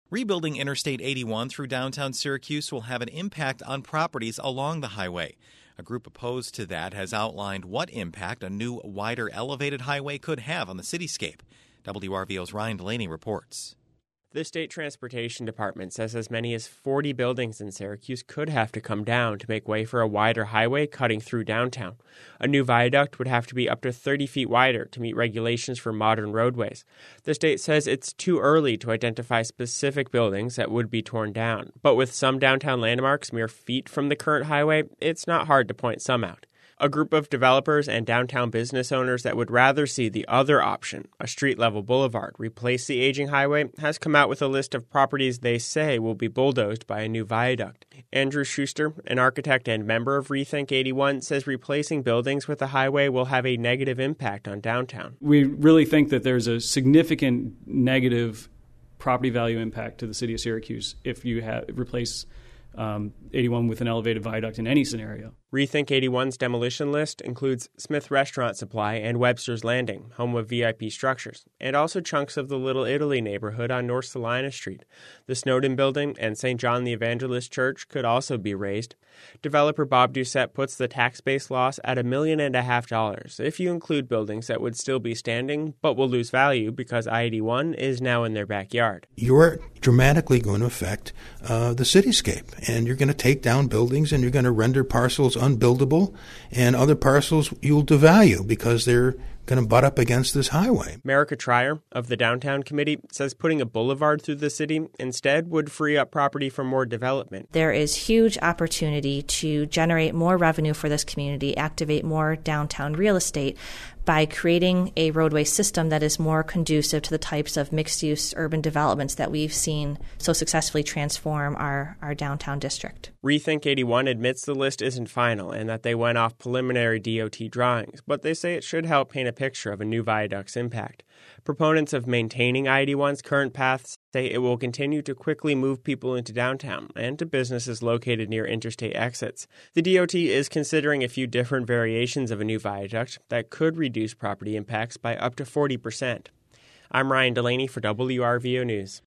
Rebuilding Interstate 81 through downtown Syracuse will have an impact on properties along the highway. A group opposed to that has outlined what impact a new, wider, elevated highway could have on the cityscape. WRVO's Ryan Delaney reports. The State Transportation Department says as many as 40 buildings in Syracuse could have to come down to make way for a wider highway cutting through downtown. A new viaduct would have to be up to 30 feet wider to meet regulations for modern roadways. The state says it's too early to identify specific buildings that would be torn down, but with some downtown landmarks mere feet from the current highway, it's not hard to point some out. A group of developers and downtown business owners that would rather see the other option, a street-level boulevard, replace the aging highway, has come out with a list of properties they say will be bulldozed by a new viaduct. Andrew Schuster, an architect and member of Rethink 81, says replacing buildings with the highway will have a negative impact on downtown. We really think that there's a significant negative property value impact to the city of Syracuse if you replace 81 with an elevated viaduct in any scenario. Rethink 81's demolition list includes Smith Restaurant Supply and Webster's Landing, home of VIP Structures, and also chunks of the Little Italy neighborhood on North Salina Street. The Snowden Building and St. John the Evangelist Church could also be razed. Developer Bob Doucette puts the tax base loss at $1.5 million if you include buildings that would still be standing but will lose value because I-81 is now in their backyard. You're dramatically going to affect the cityscape, and you're going to take down buildings and you're going to render parcels unbuildable, and other parcels you'll devalue because they're going to butt up against this highway. Merica Trier of the Downtown Committee says putting a boulevard through the city instead would free up property for more development. There is huge opportunity to generate more revenue for this community, activate more downtown real estate by creating a roadway system that is more conducive to the types of mixed-use urban developments that we've seen so successfully transform our downtown district. Rethink 81 admits the list isn't final and that they went off preliminary DOT drawings, but they say it should help paint a picture of a new viaduct's impact. Proponents of maintaining I-81's current paths say it will continue to quickly move people into downtown and to businesses located near interstate exits. The DOT is considering a few different variations of a new viaduct that could reduce property impacts by up to 40%. I'm Ryan Delaney for WRVO News.